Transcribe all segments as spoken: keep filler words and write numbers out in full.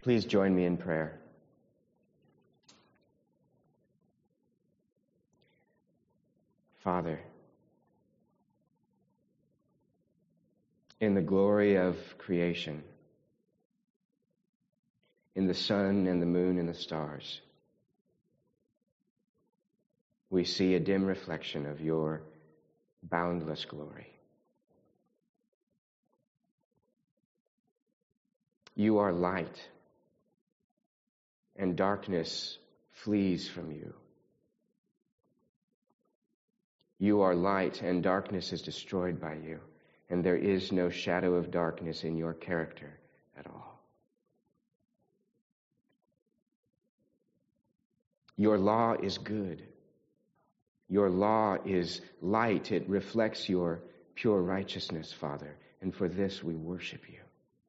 Please join me in prayer. Father, in the glory of creation, in the sun and the moon and the stars, we see a dim reflection of your boundless glory. You are light, and darkness flees from you. You are light, and darkness is destroyed by you, and there is no shadow of darkness in your character at all. Your law is good. Your law is light. It reflects your pure righteousness, Father, and for this we worship you.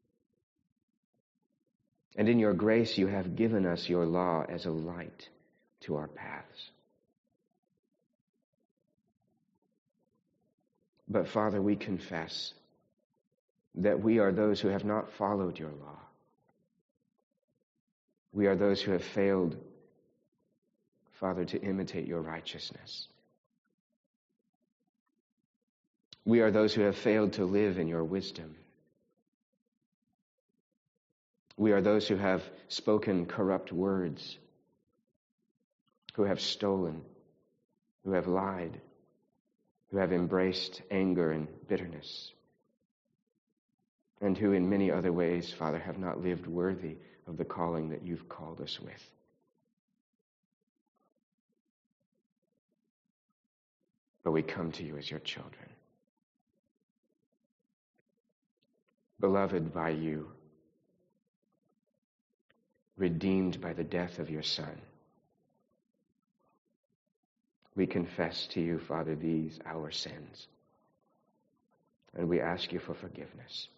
And in your grace, you have given us your law as a light to our paths. But Father, we confess that we are those who have not followed your law. We are those who have failed, Father, to imitate your righteousness. We are those who have failed to live in your wisdom. We are those who have spoken corrupt words, who have stolen, who have lied, who have embraced anger and bitterness, and who in many other ways, Father, have not lived worthy of the calling that you've called us with. But we come to you as your children, beloved by you, redeemed by the death of your Son. We confess to you, Father, these our sins, and we ask you for forgiveness.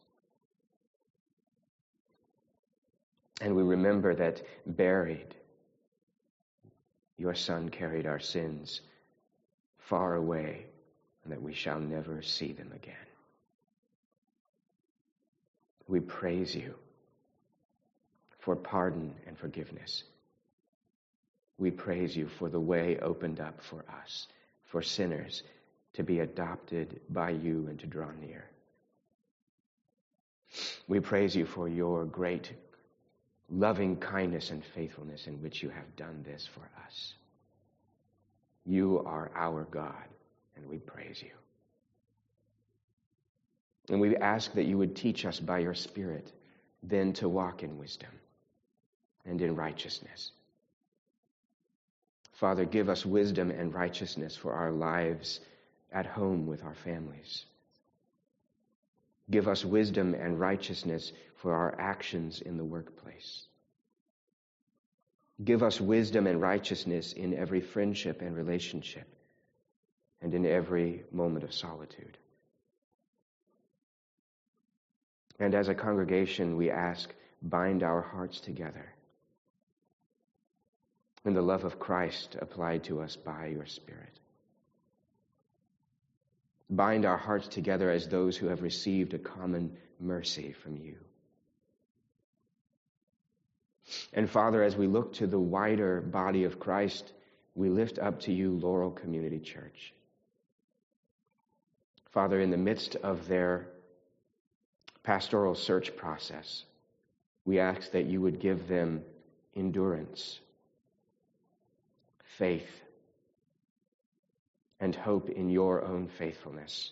And we remember that buried, your Son carried our sins far away, and that we shall never see them again. We praise you for pardon and forgiveness. We praise you for the way opened up for us, for sinners to be adopted by you and to draw near. We praise you for your great loving kindness and faithfulness in which you have done this for us. You are our God, and we praise you. And we ask that you would teach us by your Spirit then to walk in wisdom and in righteousness. Father, give us wisdom and righteousness for our lives at home with our families. Give us wisdom and righteousness for our actions in the workplace. Give us wisdom and righteousness in every friendship and relationship and in every moment of solitude. And as a congregation, we ask, bind our hearts together in the love of Christ applied to us by your Spirit. Bind our hearts together as those who have received a common mercy from you. And Father, as we look to the wider body of Christ, we lift up to you Laurel Community Church. Father, in the midst of their pastoral search process, we ask that you would give them endurance, faith, and hope in your own faithfulness.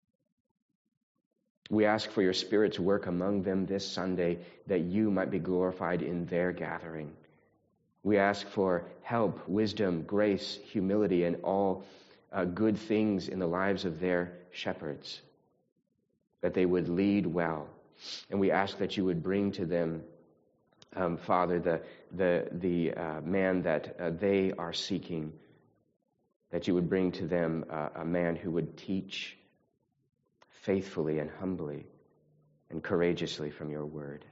We ask for your Spirit's work among them this Sunday, that you might be glorified in their gathering. We ask for help, wisdom, grace, humility, and all uh, good things in the lives of their shepherds, that they would lead well. And we ask that you would bring to them, um, Father, the, the, the uh, man that uh, they are seeking, that you would bring to them uh, a man who would teach faithfully and humbly and courageously from your word.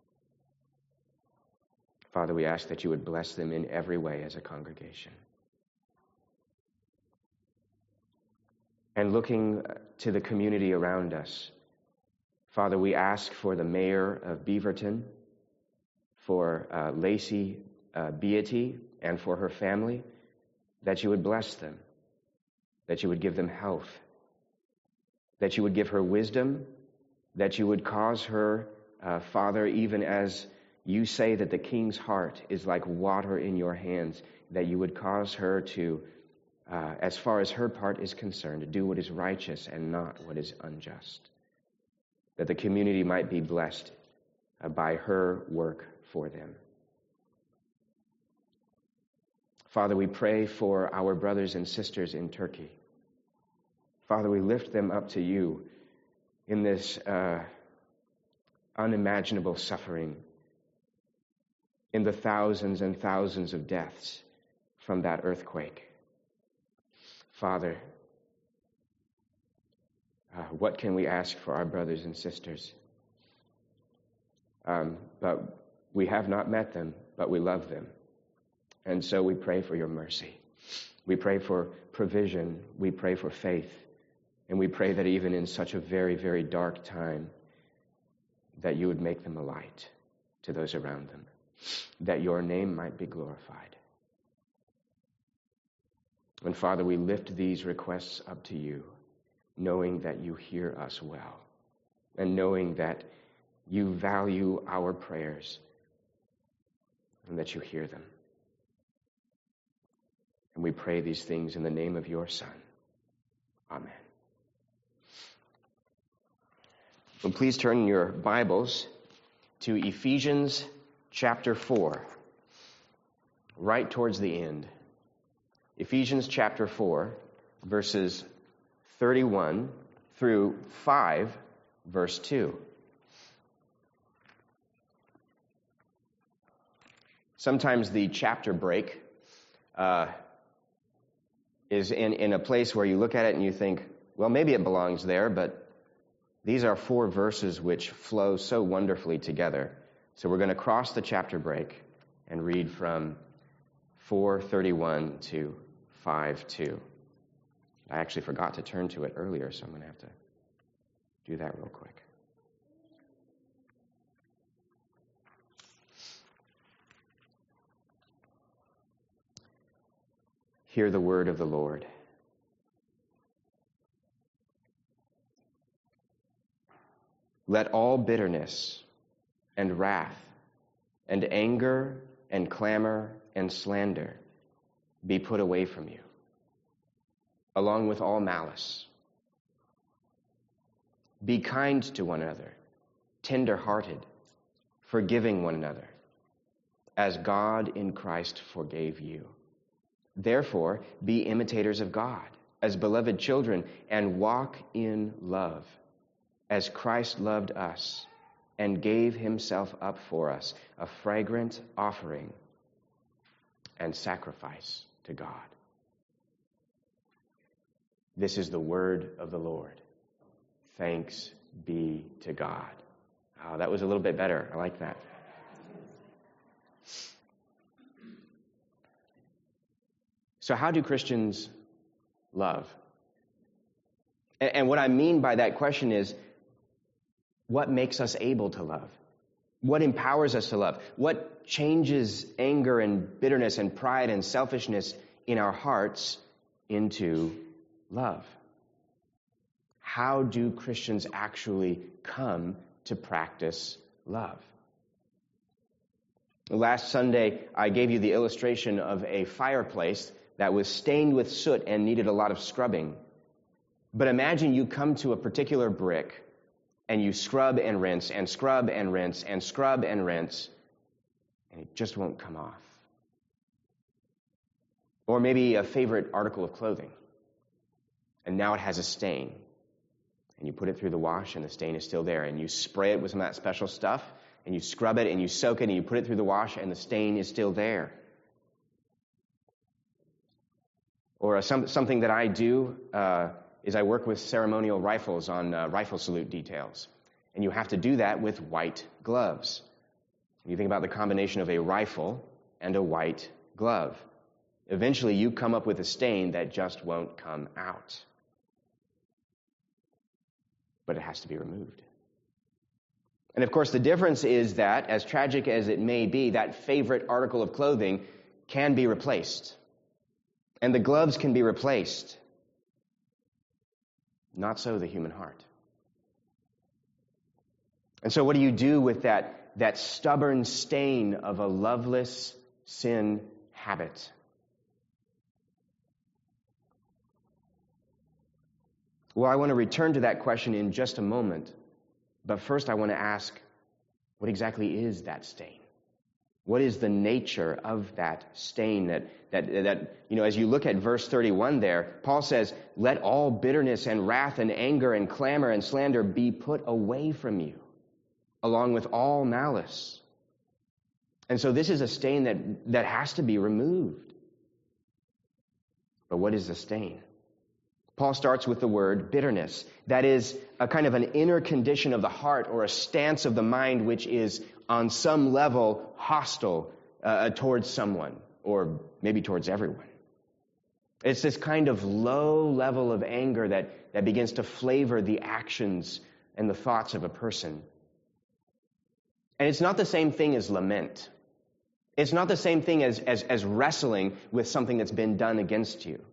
Father, we ask that you would bless them in every way as a congregation. And looking to the community around us, Father, we ask for the mayor of Beaverton, for uh, Lacey uh, Beatty and for her family, that you would bless them, that you would give them health, that you would give her wisdom, that you would cause her, uh, Father, even as you say that the king's heart is like water in your hands, that you would cause her to, uh, as far as her part is concerned, to do what is righteous and not what is unjust, that the community might be blessed uh, by her work for them. Father, we pray for our brothers and sisters in Turkey. Father, we lift them up to you in this uh, unimaginable suffering, in the thousands and thousands of deaths from that earthquake. Father, uh, what can we ask for our brothers and sisters? Um, but we have not met them, but we love them. And so we pray for your mercy. We pray for provision. We pray for faith. And we pray that even in such a very, very dark time, that you would make them a light to those around them, that your name might be glorified. And Father, we lift these requests up to you, knowing that you hear us well, and knowing that you value our prayers, and that you hear them. And we pray these things in the name of your Son. Amen. Well, please turn your Bibles to Ephesians chapter four, right towards the end. Ephesians chapter four, verses thirty-one through five, verse two. Sometimes the chapter break uh, is in, in a place where you look at it and you think, well, maybe it belongs there, but these are four verses which flow so wonderfully together. So we're going to cross the chapter break and read from four thirty-one to five two. I actually forgot to turn to it earlier, so I'm going to have to do that real quick. Hear the word of the Lord. Let all bitterness and wrath and anger and clamor and slander be put away from you, along with all malice. Be kind to one another, tender-hearted, forgiving one another, as God in Christ forgave you. Therefore, be imitators of God, as beloved children, and walk in love, as Christ loved us and gave himself up for us, a fragrant offering and sacrifice to God. This is the word of the Lord. Thanks be to God. Oh, that was a little bit better. I like that. So how do Christians love? And, and what I mean by that question is, what makes us able to love? What empowers us to love? What changes anger and bitterness and pride and selfishness in our hearts into love? How do Christians actually come to practice love? Last Sunday, I gave you the illustration of a fireplace that was stained with soot and needed a lot of scrubbing. But imagine you come to a particular brick and you scrub and rinse and scrub and rinse and scrub and rinse, and it just won't come off. Or maybe a favorite article of clothing, and now it has a stain. And you put it through the wash and the stain is still there, and you spray it with some of that special stuff, and you scrub it and you soak it and you put it through the wash and the stain is still there. Or uh, some, something that I do uh, is I work with ceremonial rifles on uh, rifle salute details. And you have to do that with white gloves. When you think about the combination of a rifle and a white glove, eventually you come up with a stain that just won't come out. But it has to be removed. And of course, the difference is that, as tragic as it may be, that favorite article of clothing can be replaced. And the gloves can be replaced. Not so the human heart. And so what do you do with that, that stubborn stain of a loveless sin habit? Well, I want to return to that question in just a moment. But first I want to ask, what exactly is that stain? What is the nature of that stain that, that, that, you know, as you look at verse thirty-one there, Paul says, let all bitterness and wrath and anger and clamor and slander be put away from you, along with all malice. And so this is a stain that, that has to be removed. But what is the stain? Paul starts with the word bitterness. That is a kind of an inner condition of the heart or a stance of the mind which is on some level hostile uh, towards someone or maybe towards everyone. It's this kind of low level of anger that, that begins to flavor the actions and the thoughts of a person. And it's not the same thing as lament. It's not the same thing as, as, as wrestling with something that's been done against you.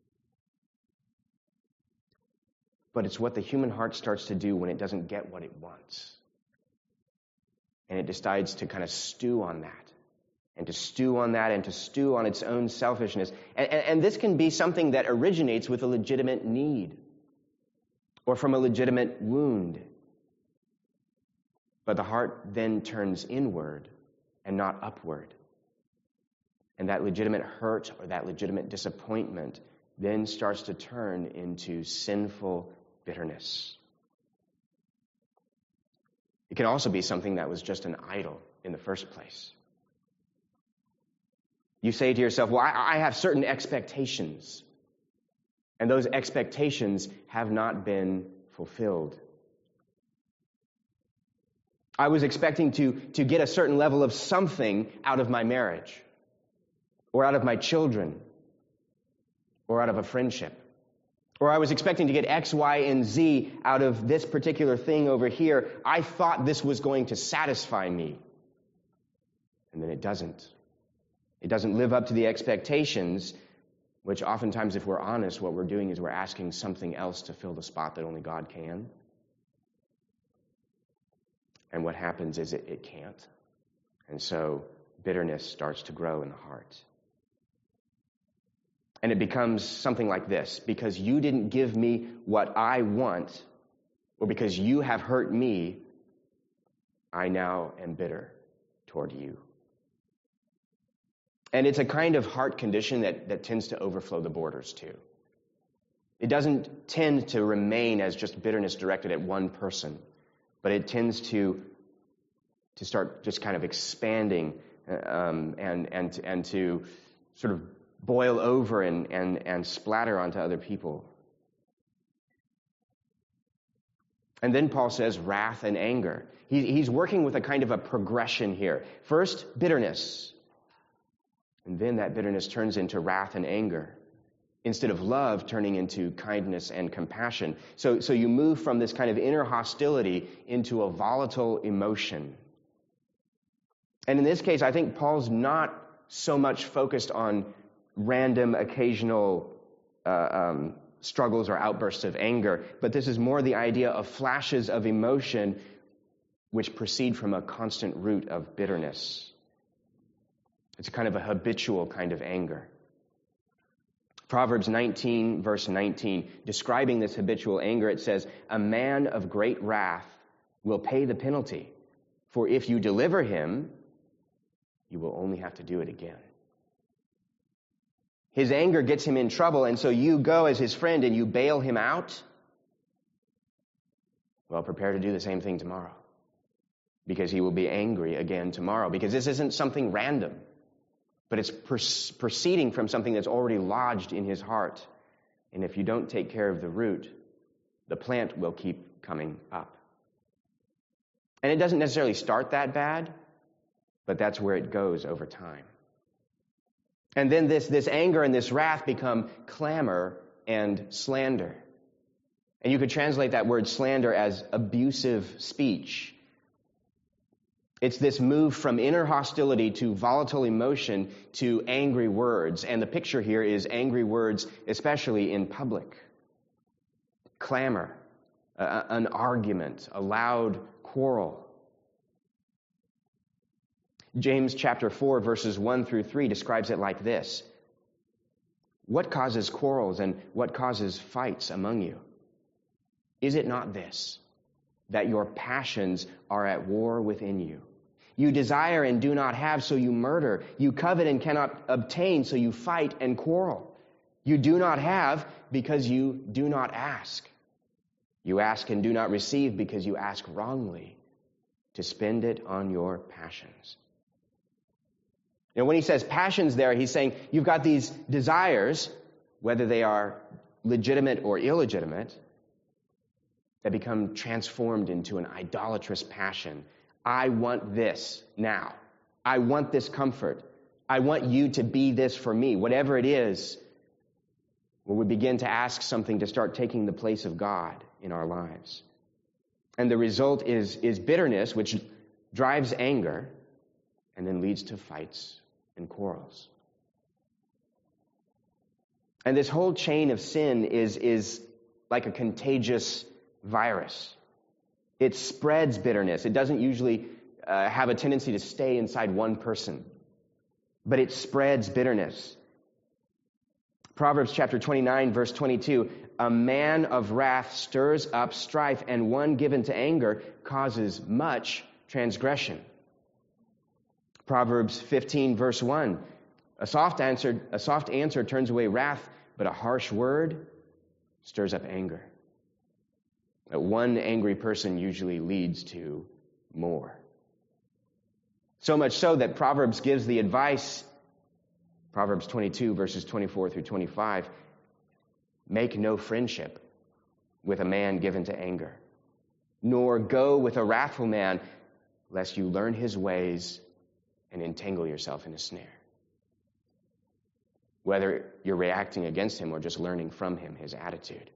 But it's what the human heart starts to do when it doesn't get what it wants. And it decides to kind of stew on that. And to stew on that and to stew on its own selfishness. And, and, and this can be something that originates with a legitimate need. Or from a legitimate wound. But the heart then turns inward and not upward. And that legitimate hurt or that legitimate disappointment then starts to turn into sinful bitterness. It can also be something that was just an idol in the first place. You say to yourself, well, I, I have certain expectations. And those expectations have not been fulfilled. I was expecting to, to get a certain level of something out of my marriage, or out of my children, or out of a friendship. Or I was expecting to get X, Y, and Z out of this particular thing over here. I thought this was going to satisfy me. And then it doesn't. It doesn't live up to the expectations, which oftentimes, if we're honest, what we're doing is we're asking something else to fill the spot that only God can. And what happens is it, it can't. And so bitterness starts to grow in the heart. And it becomes something like this: because you didn't give me what I want, or because you have hurt me, I now am bitter toward you. And it's a kind of heart condition that, that tends to overflow the borders too. It doesn't tend to remain as just bitterness directed at one person, but it tends to, to start just kind of expanding um, and, and, and to sort of boil over and, and, and splatter onto other people. And then Paul says wrath and anger. He, he's working with a kind of a progression here. First, bitterness. And then that bitterness turns into wrath and anger. Instead of love, turning into kindness and compassion. So, so you move from this kind of inner hostility into a volatile emotion. And in this case, I think Paul's not so much focused on random, occasional uh, um, struggles or outbursts of anger, but this is more the idea of flashes of emotion which proceed from a constant root of bitterness. It's a kind of a habitual kind of anger. Proverbs nineteen, verse nineteen, describing this habitual anger, it says, "A man of great wrath will pay the penalty, for if you deliver him, you will only have to do it again." His anger gets him in trouble, and so you go as his friend and you bail him out. Well, prepare to do the same thing tomorrow, because he will be angry again tomorrow, because this isn't something random, but it's pers- proceeding from something that's already lodged in his heart. And if you don't take care of the root, the plant will keep coming up. And it doesn't necessarily start that bad, but that's where it goes over time. And then this, this anger and this wrath become clamor and slander. And you could translate that word slander as abusive speech. It's this move from inner hostility to volatile emotion to angry words. And the picture here is angry words, especially in public. Clamor, uh, an argument, a loud quarrel. James chapter four, verses one through three describes it like this. What causes quarrels and what causes fights among you? Is it not this, that your passions are at war within you? You desire and do not have, so you murder. You covet and cannot obtain, so you fight and quarrel. You do not have because you do not ask. You ask and do not receive because you ask wrongly, to spend it on your passions. You know, when he says passions there, he's saying you've got these desires, whether they are legitimate or illegitimate, that become transformed into an idolatrous passion. I want this now. I want this comfort. I want you to be this for me, whatever it is, where we begin to ask something to start taking the place of God in our lives. And the result is, is bitterness, which drives anger and then leads to fights and quarrels. And this whole chain of sin is, is like a contagious virus. It spreads bitterness. It doesn't usually uh, have a tendency to stay inside one person, but it spreads bitterness. Proverbs chapter twenty-nine, verse twenty-two, a man of wrath stirs up strife, and one given to anger causes much transgression. Proverbs fifteen, verse one, a soft answer, a soft answer turns away wrath, but a harsh word stirs up anger. One angry person usually leads to more. So much so that Proverbs gives the advice, Proverbs twenty-two, verses twenty-four through twenty-five, make no friendship with a man given to anger, nor go with a wrathful man, lest you learn his ways and entangle yourself in a snare. Whether you're reacting against him or just learning from him his attitude.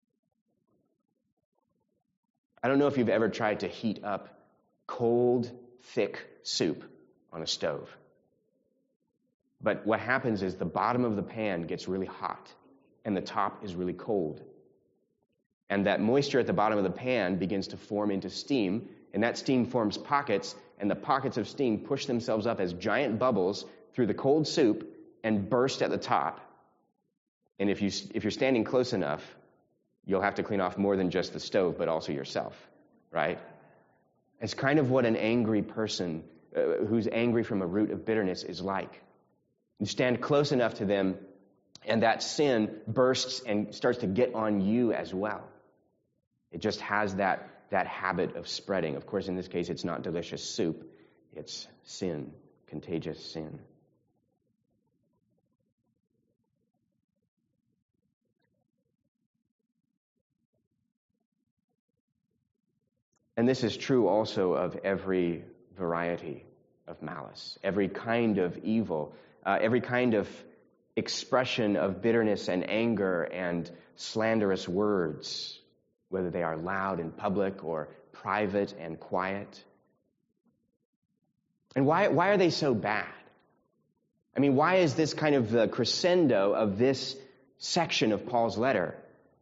I don't know if you've ever tried to heat up cold, thick soup on a stove. But what happens is the bottom of the pan gets really hot and the top is really cold. And that moisture at the bottom of the pan begins to form into steam, and that steam forms pockets, and the pockets of steam push themselves up as giant bubbles through the cold soup and burst at the top. And if you if you're standing close enough, you'll have to clean off more than just the stove, but also yourself, right? It's kind of what an angry person uh, who's angry from a root of bitterness is like. You stand close enough to them, and that sin bursts and starts to get on you as well. It just has that, that habit of spreading. Of course, in this case, it's not delicious soup. It's sin, contagious sin. And this is true also of every variety of malice, every kind of evil, uh, every kind of expression of bitterness and anger and slanderous words, whether they are loud in public or private and quiet. And why, why are they so bad? I mean, why is this kind of the crescendo of this section of Paul's letter?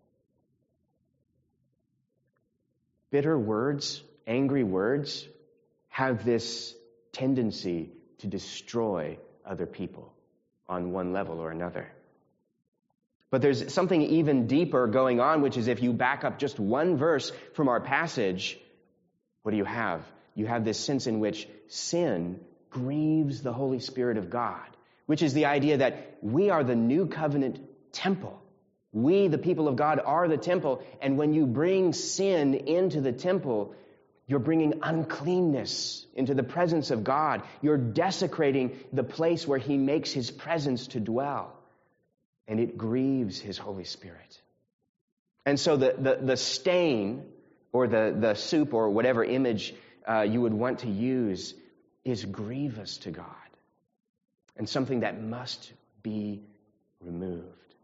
Bitter words, angry words, have this tendency to destroy other people on one level or another. But there's something even deeper going on, which is if you back up just one verse from our passage, what do you have? You have this sense in which sin grieves the Holy Spirit of God, which is the idea that we are the new covenant temple. We, the people of God, are the temple, and when you bring sin into the temple, you're bringing uncleanness into the presence of God. You're desecrating the place where He makes His presence to dwell, and it grieves His Holy Spirit. And so the, the, the stain, or the, the soup, or whatever image uh, you would want to use, is grievous to God, and something that must be removed.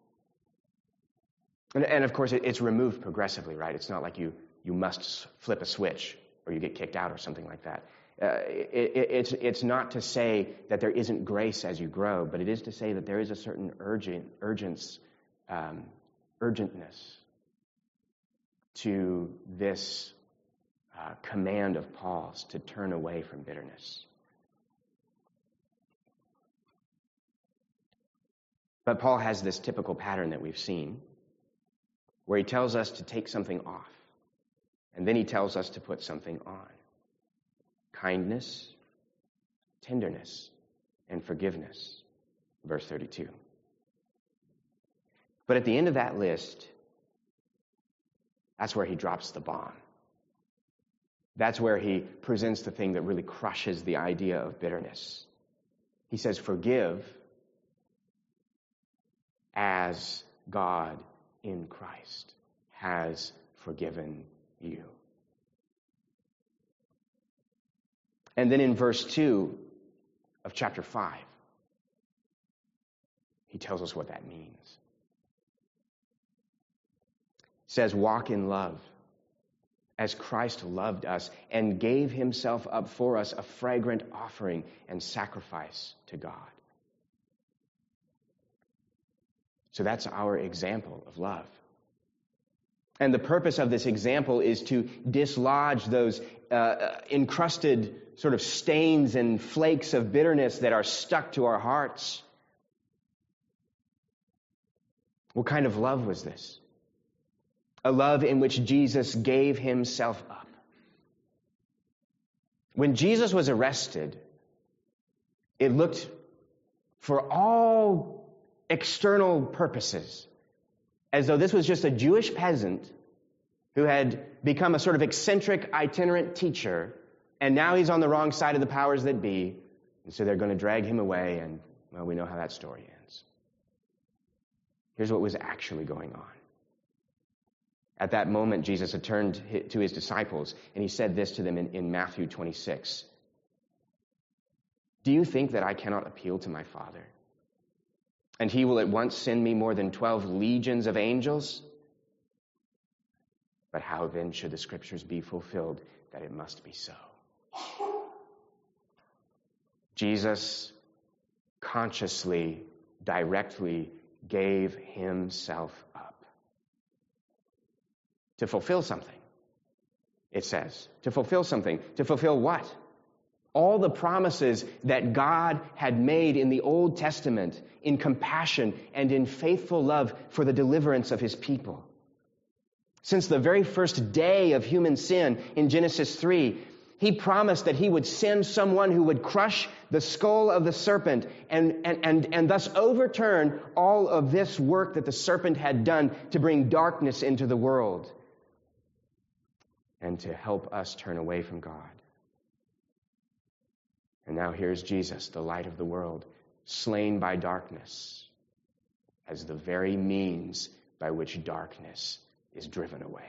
And, and of course, it, it's removed progressively, right? It's not like you, you must flip a switch or you get kicked out or something like that. Uh, it, it, it's, it's not to say that there isn't grace as you grow, but it is to say that there is a certain urgent, urgence, um, urgentness to this uh, command of Paul's to turn away from bitterness. But Paul has this typical pattern that we've seen, where he tells us to take something off, and then he tells us to put something on. Kindness, tenderness, and forgiveness. Verse thirty-two. But at the end of that list, that's where he drops the bomb. That's where he presents the thing that really crushes the idea of bitterness. He says, forgive as God in Christ has forgiven you. And then in verse two of chapter five, he tells us what that means. It says, walk in love as Christ loved us and gave himself up for us, a fragrant offering and sacrifice to God. So that's our example of love. And the purpose of this example is to dislodge those uh, encrusted sort of stains and flakes of bitterness that are stuck to our hearts. What kind of love was this? A love in which Jesus gave himself up. When Jesus was arrested, it looked for all external purposes as though this was just a Jewish peasant who had become a sort of eccentric, itinerant teacher, and now he's on the wrong side of the powers that be, and so they're going to drag him away, and, well, we know how that story ends. Here's what was actually going on. At that moment, Jesus had turned to his disciples, and he said this to them in, in Matthew twenty-six. Do you think that I cannot appeal to my Father, and he will at once send me more than twelve legions of angels? But how then should the scriptures be fulfilled that it must be so? Jesus consciously, directly gave himself up to fulfill something, it says. To fulfill something. To fulfill what? All the promises that God had made in the Old Testament in compassion and in faithful love for the deliverance of his people. Since the very first day of human sin in Genesis three, he promised that he would send someone who would crush the skull of the serpent and, and, and, and thus overturn all of this work that the serpent had done to bring darkness into the world and to help us turn away from God. And now here's Jesus, the light of the world, slain by darkness as the very means by which darkness is driven away.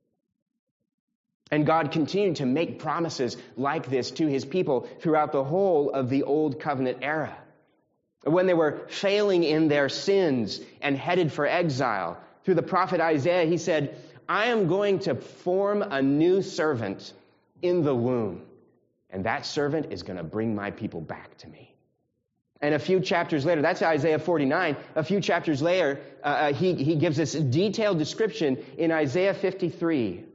And God continued to make promises like this to his people throughout the whole of the Old Covenant era. When they were failing in their sins and headed for exile, through the prophet Isaiah, he said, I am going to form a new servant in the womb, and that servant is going to bring my people back to me. And a few chapters later, that's Isaiah forty-nine, a few chapters later, uh, he, he gives this detailed description in Isaiah fifty-three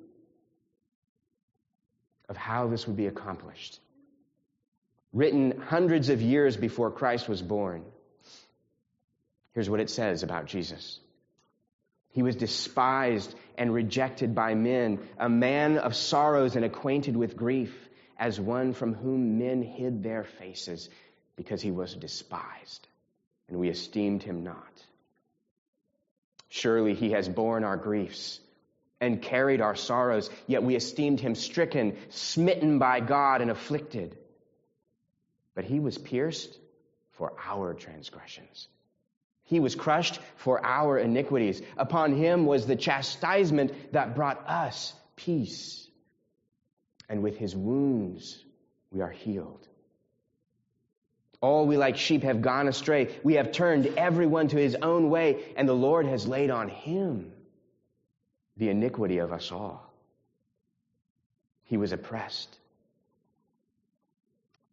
of how this would be accomplished. Written hundreds of years before Christ was born. Here's what it says about Jesus. He was despised and rejected by men, a man of sorrows and acquainted with grief, as one from whom men hid their faces, because he was despised, and we esteemed him not. Surely he has borne our griefs and carried our sorrows, yet we esteemed him stricken, smitten by God, and afflicted. But he was pierced for our transgressions. He was crushed for our iniquities. Upon him was the chastisement that brought us peace. And with his wounds we are healed. All we like sheep have gone astray. We have turned everyone to his own way, and the Lord has laid on him the iniquity of us all. He was oppressed,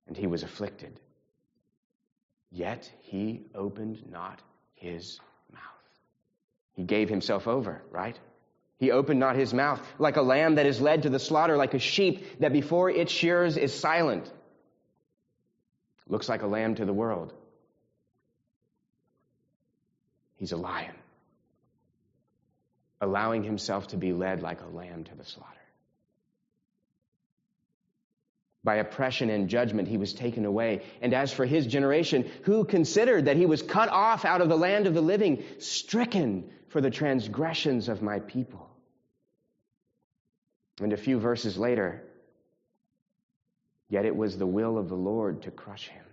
and he was afflicted. Yet he opened not his mouth. He gave himself over, right? He opened not his mouth, like a lamb that is led to the slaughter, like a sheep that before its shearers is silent. Looks like a lamb to the world. He's a lion, allowing himself to be led like a lamb to the slaughter. By oppression and judgment he was taken away. And as for his generation, who considered that he was cut off out of the land of the living, stricken for the transgressions of my people? And a few verses later, yet it was the will of the Lord to crush him.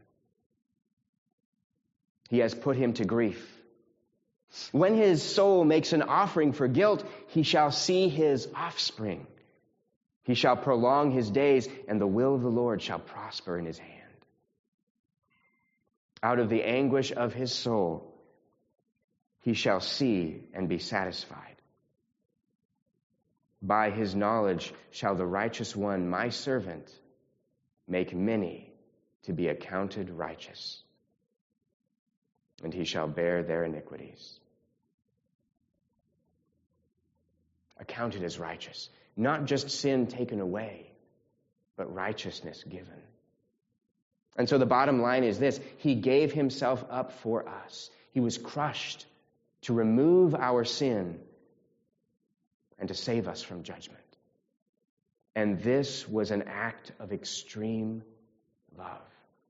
He has put him to grief. When his soul makes an offering for guilt, he shall see his offspring. He shall prolong his days, and the will of the Lord shall prosper in his hand. Out of the anguish of his soul, he shall see and be satisfied. By his knowledge shall the righteous one, my servant, make many to be accounted righteous, and he shall bear their iniquities. Accounted as righteous. Not just sin taken away, but righteousness given. And so the bottom line is this: he gave himself up for us. He was crushed to remove our sin and to save us from judgment. And this was an act of extreme love.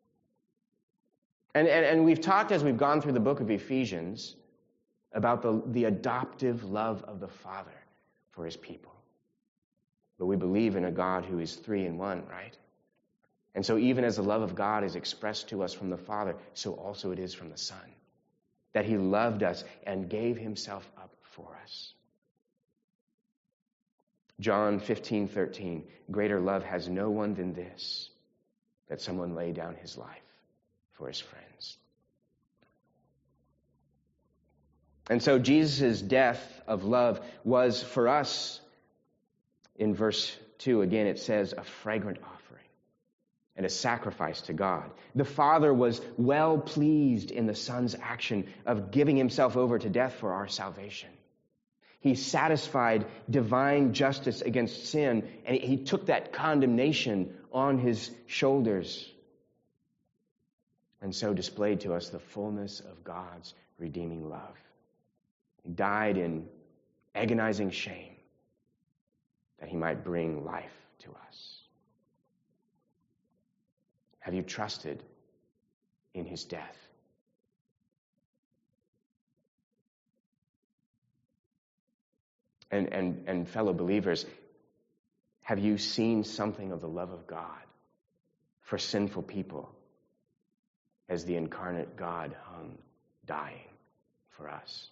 And, and, and we've talked as we've gone through the book of Ephesians about the, the adoptive love of the Father for his people. But we believe in a God who is three in one, right? And so even as the love of God is expressed to us from the Father, so also it is from the Son. That he loved us and gave himself up for us. John fifteen thirteen, greater love has no one than this, that someone lay down his life for his friends. And so Jesus' death of love was for us, in verse two, again, it says, a fragrant offering and a sacrifice to God. The Father was well pleased in the Son's action of giving himself over to death for our salvation. He satisfied divine justice against sin, and he took that condemnation on his shoulders, and so displayed to us the fullness of God's redeeming love. He died in agonizing shame, that he might bring life to us. Have you trusted in his death? And, and, and fellow believers, have you seen something of the love of God for sinful people as the incarnate God hung dying for us?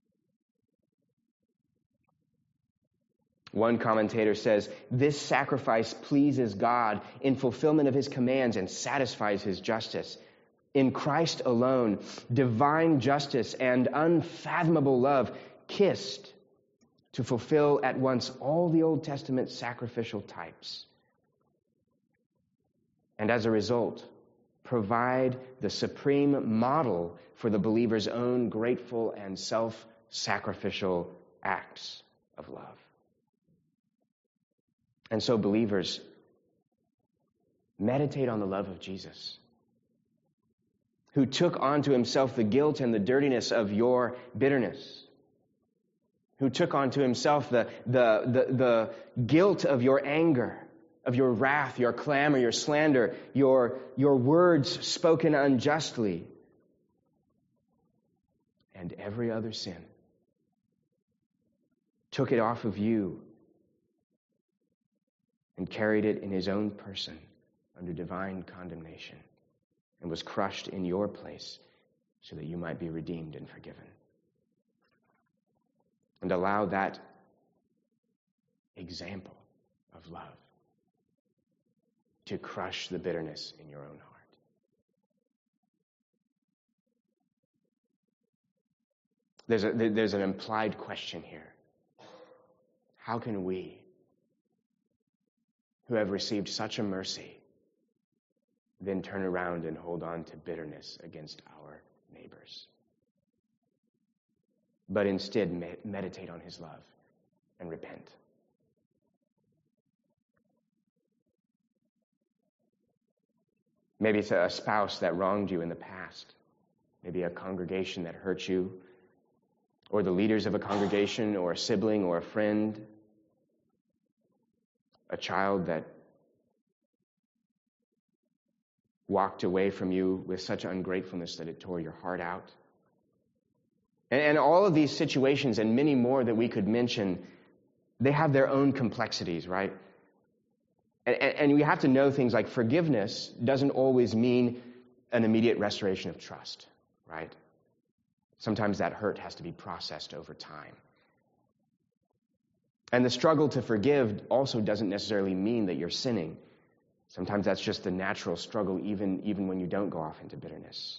One commentator says, this sacrifice pleases God in fulfillment of his commands and satisfies his justice. In Christ alone, divine justice and unfathomable love kissed to fulfill at once all the Old Testament sacrificial types. And as a result, provide the supreme model for the believer's own grateful and self-sacrificial acts of love. And so, believers, meditate on the love of Jesus, who took onto himself the guilt and the dirtiness of your bitterness, who took onto himself the, the, the, the guilt of your anger, of your wrath, your clamor, your slander, your, your words spoken unjustly, and every other sin. Took it off of you and carried it in his own person under divine condemnation, and was crushed in your place so that you might be redeemed and forgiven. And allow that example of love to crush the bitterness in your own heart. There's, a, there's an implied question here. How can we, who have received such a mercy, then turn around and hold on to bitterness against our neighbors. But instead, me- meditate on his love and repent. Maybe it's a spouse that wronged you in the past. Maybe a congregation that hurt you, or the leaders of a congregation, or a sibling, or a friend, a child that walked away from you with such ungratefulness that it tore your heart out. And, and all of these situations and many more that we could mention, they have their own complexities, right? And, and, and we have to know things like forgiveness doesn't always mean an immediate restoration of trust, right? Sometimes that hurt has to be processed over time. And the struggle to forgive also doesn't necessarily mean that you're sinning. Sometimes that's just the natural struggle, even, even when you don't go off into bitterness.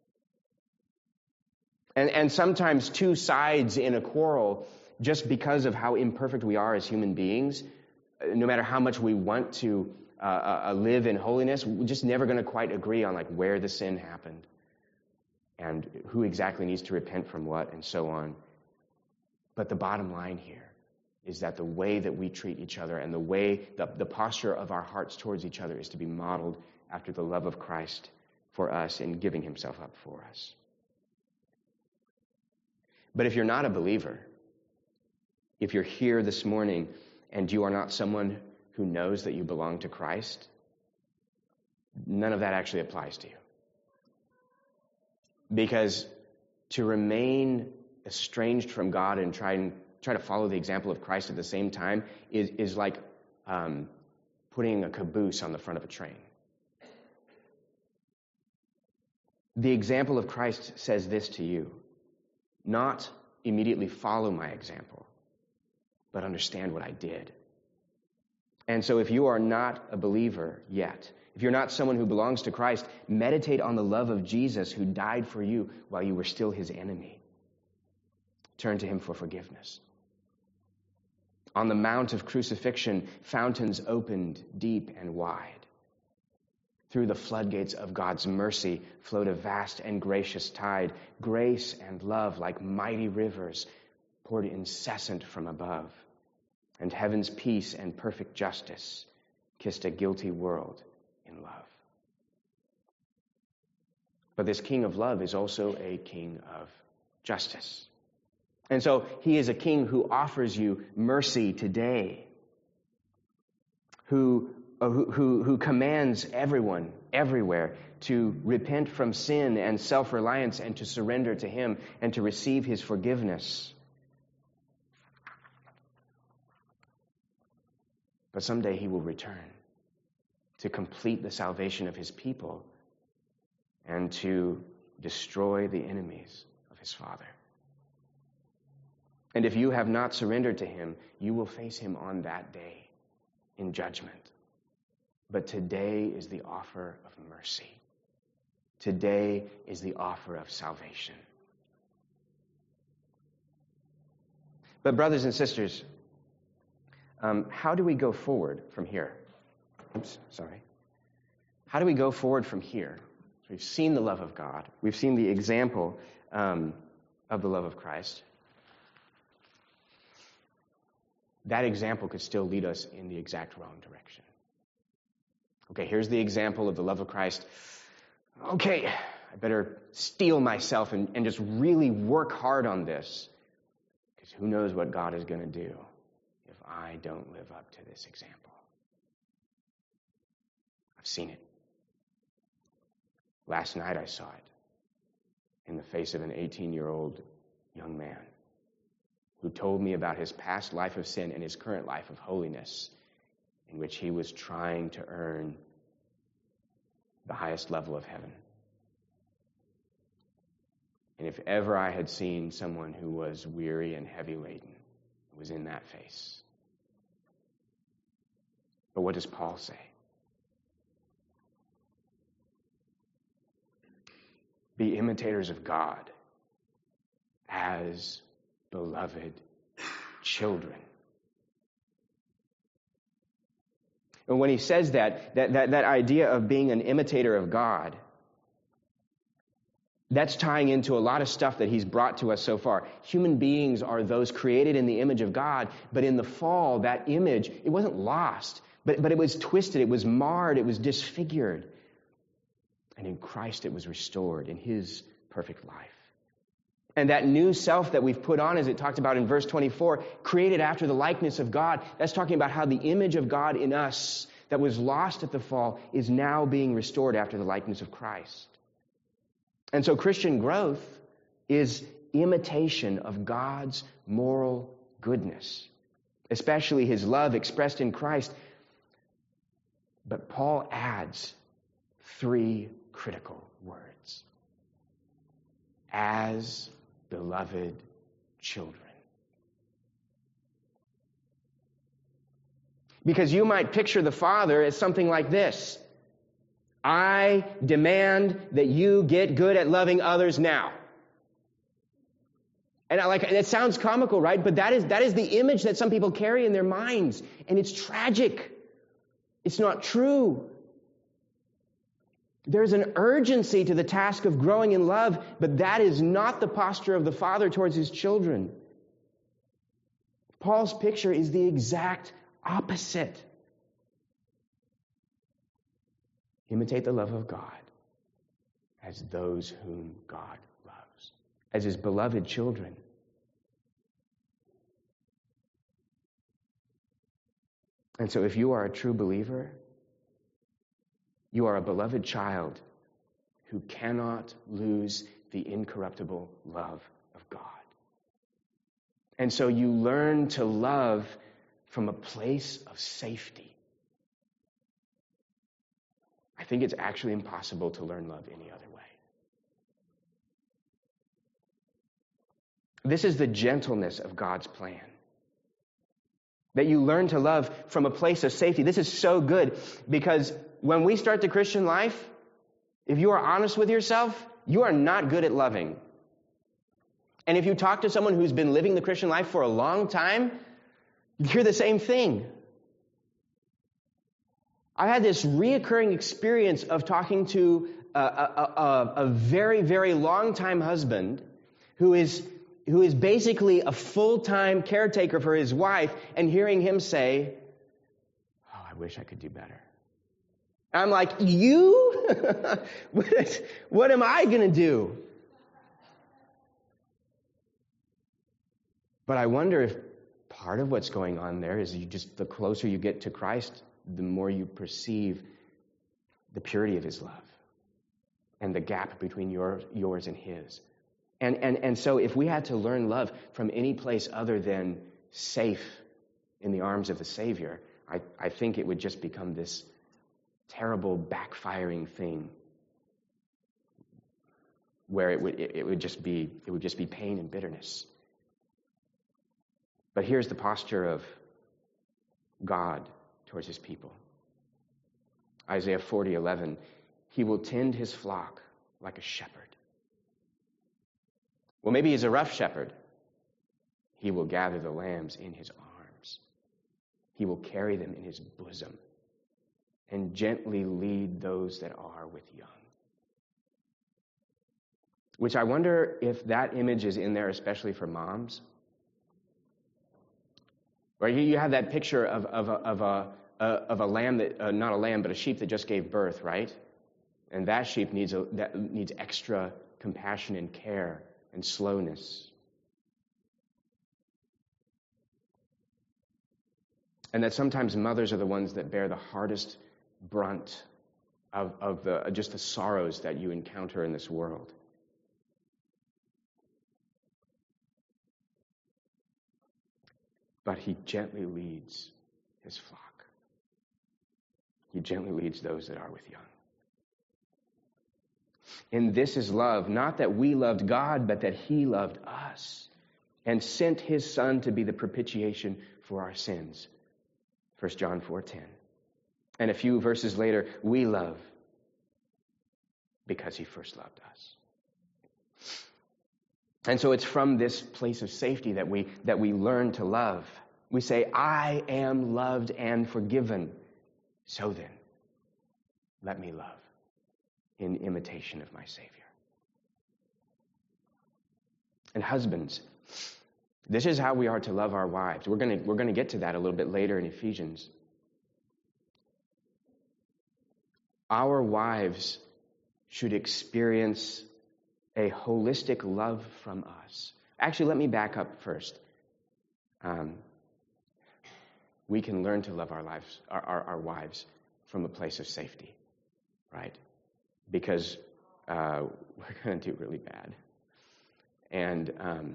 And, and sometimes two sides in a quarrel, just because of how imperfect we are as human beings, no matter how much we want to uh, uh, live in holiness, we're just never going to quite agree on like where the sin happened and who exactly needs to repent from what and so on. But the bottom line here is that the way that we treat each other and the way, the, the posture of our hearts towards each other is to be modeled after the love of Christ for us in giving himself up for us. But if you're not a believer, if you're here this morning and you are not someone who knows that you belong to Christ, none of that actually applies to you. Because to remain estranged from God and try and try to follow the example of Christ at the same time is, is like um, putting a caboose on the front of a train. The example of Christ says this to you: not immediately follow my example, but understand what I did. And so if you are not a believer yet, if you're not someone who belongs to Christ, meditate on the love of Jesus who died for you while you were still his enemy. Turn to him for forgiveness. On the Mount of Crucifixion, fountains opened deep and wide. Through the floodgates of God's mercy flowed a vast and gracious tide. Grace and love, like mighty rivers, poured incessant from above. And heaven's peace and perfect justice kissed a guilty world in love. But this King of love is also a King of justice. And so he is a king who offers you mercy today, who, uh, who, who, who commands everyone, everywhere, to repent from sin and self-reliance and to surrender to him and to receive his forgiveness. But someday he will return to complete the salvation of his people and to destroy the enemies of his Father. And if you have not surrendered to him, you will face him on that day in judgment. But today is the offer of mercy. Today is the offer of salvation. But brothers and sisters, um, how do we go forward from here? Oops, sorry. How do we go forward from here? We've seen the love of God. We've seen the example um, of the love of Christ. That example could still lead us in the exact wrong direction. Okay, here's the example of the love of Christ. Okay, I better steel myself and, and just really work hard on this, because who knows what God is going to do if I don't live up to this example. I've seen it. Last night I saw it in the face of an eighteen-year-old young man who told me about his past life of sin and his current life of holiness, in which he was trying to earn the highest level of heaven. And if ever I had seen someone who was weary and heavy laden, it was in that face. But what does Paul say? Be imitators of God as beloved children. And when he says that, that, that, that idea of being an imitator of God, that's tying into a lot of stuff that he's brought to us so far. Human beings are those created in the image of God, but in the fall, that image, it wasn't lost, but, but it was twisted, it was marred, it was disfigured. And in Christ, it was restored in his perfect life. And that new self that we've put on, as it talked about in verse twenty-four, created after the likeness of God, that's talking about how the image of God in us that was lost at the fall is now being restored after the likeness of Christ. And so Christian growth is imitation of God's moral goodness, especially his love expressed in Christ. But Paul adds three critical words. As beloved children. Because you might picture the Father as something like this. I demand that you get good at loving others now. And I like, and it sounds comical, right? But that is, that is the image that some people carry in their minds. And it's tragic. It's not true. There's an urgency to the task of growing in love, but that is not the posture of the Father towards his children. Paul's picture is the exact opposite. Imitate the love of God as those whom God loves, as his beloved children. And so if you are a true believer, you are a beloved child who cannot lose the incorruptible love of God. And so you learn to love from a place of safety. I think it's actually impossible to learn love any other way. This is the gentleness of God's plan. That you learn to love from a place of safety. This is so good because when we start the Christian life, if you are honest with yourself, you are not good at loving. And if you talk to someone who's been living the Christian life for a long time, you hear the same thing. I had this reoccurring experience of talking to a, a, a, a very, very long-time husband who is, who is basically a full-time caretaker for his wife, and hearing him say, "Oh, I wish I could do better." I'm like, you? what, is, what am I going to do? But I wonder if part of what's going on there is you just, the closer you get to Christ, the more you perceive the purity of his love and the gap between your, yours and his. And, and, and so if we had to learn love from any place other than safe in the arms of the Savior, I, I think it would just become this terrible backfiring thing where it would, it, it would just be, it would just be pain and bitterness. But here's the posture of God towards his people. Isaiah forty eleven, he will tend his flock like a shepherd. Well, maybe he's a rough shepherd. He will gather the lambs in his arms. He will carry them in his bosom and gently lead those that are with young. Which I wonder if that image is in there especially for moms. Right, you have that picture of, of, a, of, a, uh, of a lamb, that uh, not a lamb, but a sheep that just gave birth, right? And that sheep needs, a, that needs extra compassion and care and slowness. And that sometimes mothers are the ones that bear the hardest brunt of, of the, just the sorrows that you encounter in this world. But he gently leads his flock. He gently leads those that are with young. And this is love, not that we loved God, but that he loved us and sent his Son to be the propitiation for our sins. First John four ten. And a few verses later, we love because he first loved us. And so it's from this place of safety that we that we learn to love. We say, I am loved and forgiven. So then, let me love in imitation of my Savior. And husbands, this is how we are to love our wives. We're going to, we're going to get to that a little bit later in Ephesians. Our wives should experience a holistic love from us. Actually, let me back up first. Um, we can learn to love our lives, our, our, our wives from a place of safety, right? Because uh, we're going to do really bad. And um,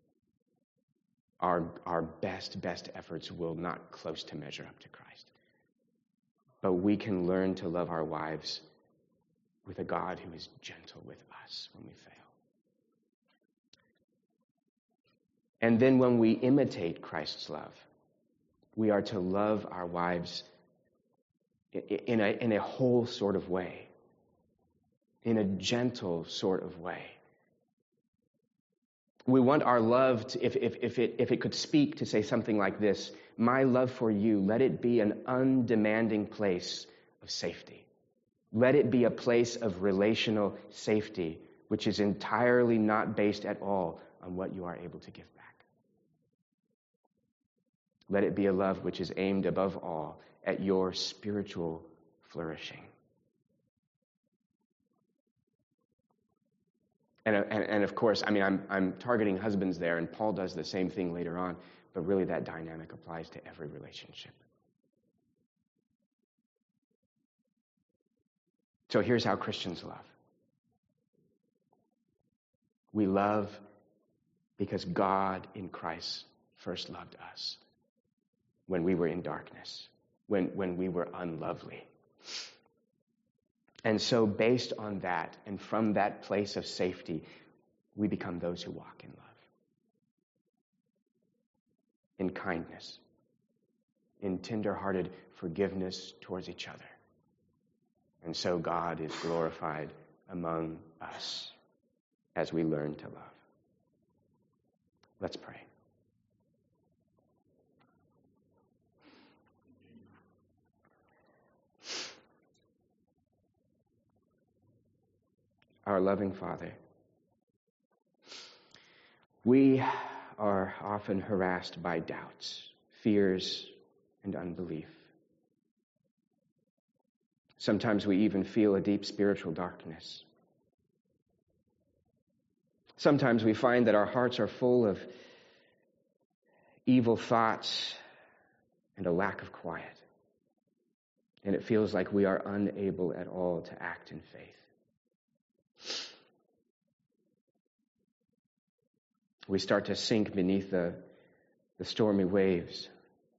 our, our best, best efforts will not close to measure up to Christ. But we can learn to love our wives with a God who is gentle with us when we fail. And then when we imitate Christ's love, we are to love our wives in a, in a whole sort of way, in a gentle sort of way. We want our love, to, if, if, if, it, if it could speak, to say something like this: my love for you, let it be an undemanding place of safety. Let it be a place of relational safety, which is entirely not based at all on what you are able to give back. Let it be a love which is aimed above all at your spiritual flourishing. And, and, and of course, I mean, I'm, I'm targeting husbands there, and Paul does the same thing later on, but really that dynamic applies to every relationship. So here's how Christians love. We love because God in Christ first loved us when we were in darkness, when, when we were unlovely. And so based on that, and from that place of safety, we become those who walk in love, in kindness, in tender-hearted forgiveness towards each other. And so God is glorified among us as we learn to love. Let's pray. Our loving Father, we are often harassed by doubts, fears, and unbelief. Sometimes we even feel a deep spiritual darkness. Sometimes we find that our hearts are full of evil thoughts and a lack of quiet. And it feels like we are unable at all to act in faith. We start to sink beneath the, the stormy waves.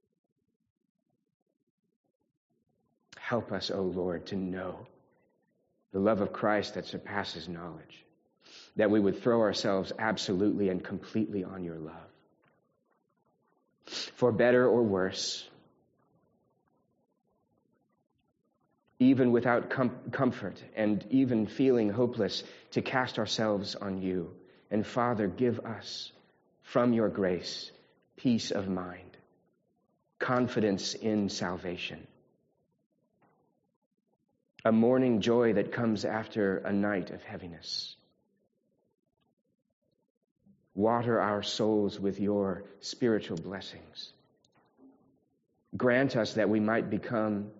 Help us, O Lord, to know the love of Christ that surpasses knowledge, that we would throw ourselves absolutely and completely on your love. For better or worse, even without com- comfort and even feeling hopeless, to cast ourselves on you. And Father, give us from your grace peace of mind, confidence in salvation, a morning joy that comes after a night of heaviness. Water our souls with your spiritual blessings. Grant us that we might become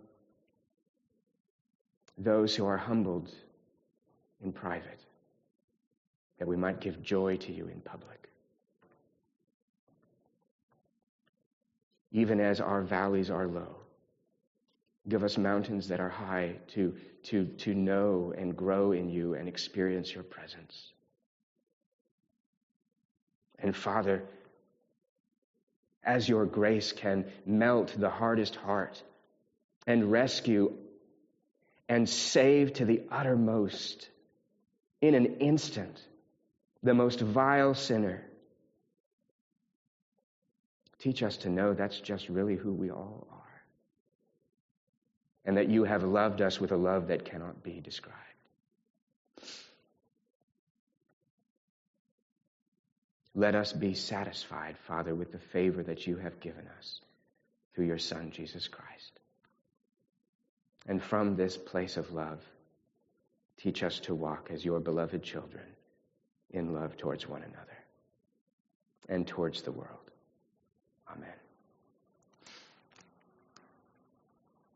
those who are humbled in private, that we might give joy to you in public. Even as our valleys are low, give us mountains that are high to, to, to know and grow in you and experience your presence. And Father, as your grace can melt the hardest heart and rescue and save to the uttermost in an instant the most vile sinner, teach us to know that's just really who we all are. And that you have loved us with a love that cannot be described. Let us be satisfied, Father, with the favor that you have given us through your Son, Jesus Christ. And from this place of love, teach us to walk as your beloved children in love towards one another and towards the world. Amen.